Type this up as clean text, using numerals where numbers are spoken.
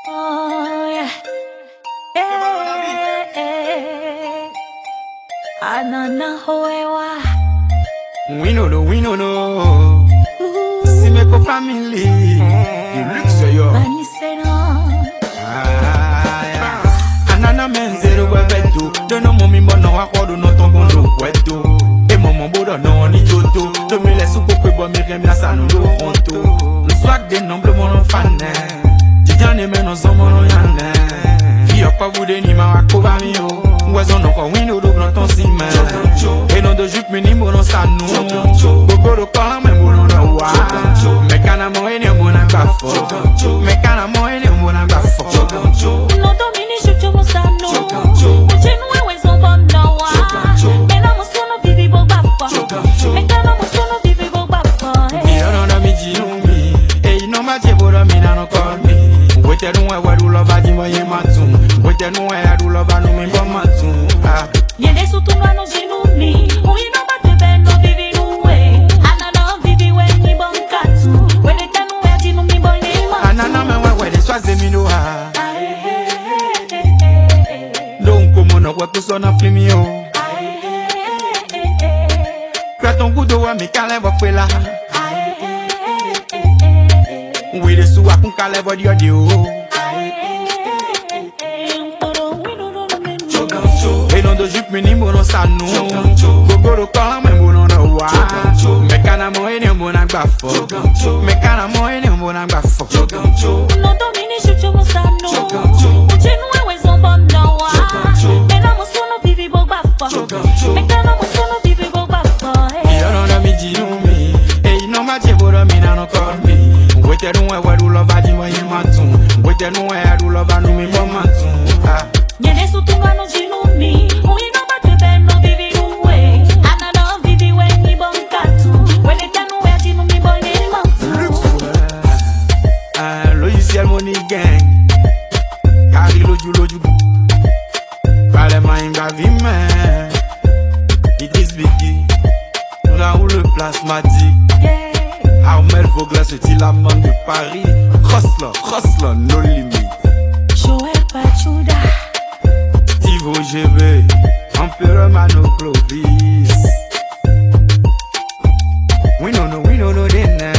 Oh, yeah. Yeah. Anana hoewa. We no know. See me ko family. You look so yo. Manisena. Anana menzero webeto. Don't know mommy but no akodo no tongo no weto. E momo bodo no ni joto. Do me lesu ko pe bo me rem la sa no lo fonto. Le swag de nombre mon fan. Jijane me no zomo no yane. Fio pa vude ni ma wakoba mi yo. Oiseau non quoi window do grand ton ciment. Et non de jupe mini mono sa nou. Bogo do kola me mono na wa. Mekana mo ene mo na bafo. Mekana mo ene mo na bafo. No domini chucho mo sa no. Uche nuwe wezo bonda wa. Mena mo sono bibi bo bafo. Mekana mo sono bibi bo bafo. You don't know me jinumi. Hey, no ma jebora mi na no call me. Wete no we do love adi mo ye matum. Wete no we do love anu mi bo matum. Yene su tu no jinumi. Uyi no bate ben no bibi nuwe. Anana bibi we ni bon katu. Wede tanu we jinumi bon ye ma. Anana me we de swaze mi no ha. Don't come on we puso na flimi yo. Kwa ton gudo wa mi kale bo pela. We de su akun kale bo di odi o. E non do jupe mini mono sa nou. Gogo do kola me mono na wa. Mekana mo ene mo na gbafo. Mekana mo ene mo na gbafo. No domini chucho mo sa no. Uche nuwe wezo bonda wa. Mena mo sono bibi bo bafo. Mekana mo sono bibi bo bafo. You don't know me jinumi. Hey, no ma jebora mi na no call me. Wete no we do love adi mo ye matum. Wete no we do love anu mi bo matum. Yene su tu no jinumi. Uyi no bate ben no bibi nuwe. Anana bibi we ni bon katu. Wede tanu we jinumi bon ye ma. Logiciel money gang. Kari loju. Pale ma imba vime. Idris Biggie. Raoul le plasmatique. Armel Vogla se dit la man de Paris. Rosla, no limite. Joël Pachuda. Steve OGB. Empereur Mano Clovis. We no know then.